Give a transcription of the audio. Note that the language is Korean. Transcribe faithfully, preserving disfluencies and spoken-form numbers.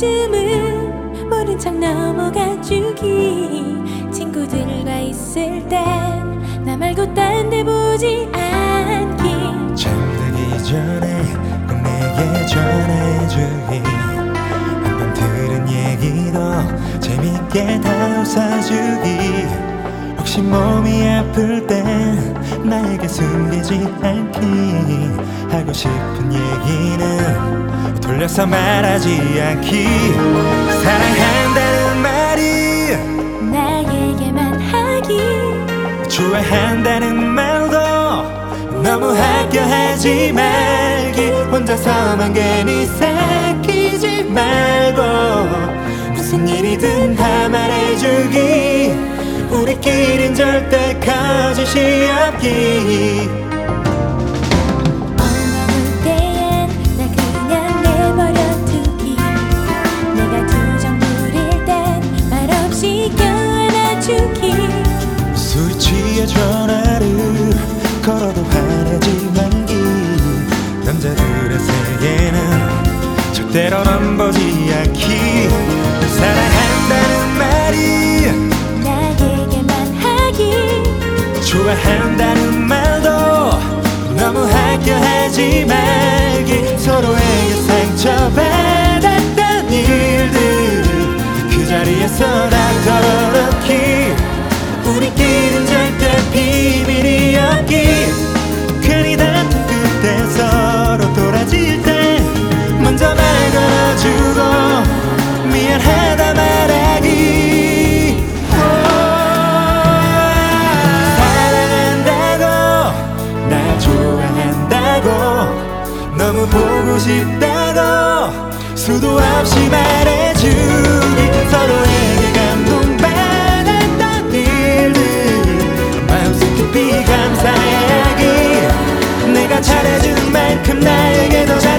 요즘은 모른 척 넘어가주기. 친구들과 있을 땐 나 말고 딴 데 보지 않기. 잠들기 전에 꼭 내게 전해주기. 한번 들은 얘기도 재밌게 다 웃어주기. 혹시 몸이 아플 땐 나에게 숨기지 않기. 하고 싶은 얘기는 돌려서 말하지 않기. 사랑한다는 말이 나에게만 하기. 좋아한다는 말도 너무 학교하지 말기. 혼자서만 괜히 삭히지 말고 무슨 일이든 다 말해주기. 우리끼린 절대 거짓이 없기. 엉엉울 때엔 날 그냥 내버려두기. 내가 투정 부릴 땐 말없이 껴안아주기. 술이 취해 전화를 걸어도 화내지 말기. 남자들의 세계는 절대로 넘보지 않기. 사랑한다는 말이 나에게만 하기. 좋아한다는 말도 너무 학교하지 말기. 서로에게 상처받았던 일들 그 자리에서 다 털어놓기. 우리끼린 절대 비밀이 없기. 괜히 다툰 끝에 서로 돌아질 때 먼저 말 걸어주고 미안하다 말하기. 오, 사랑한다고 날 좋아한다고 너무 보고 싶다고 수도 없이 말해주기. 서로에게 감동받았던 일들 마음속 깊이 감사하기. 내가 잘해준 만큼 나에게도 잘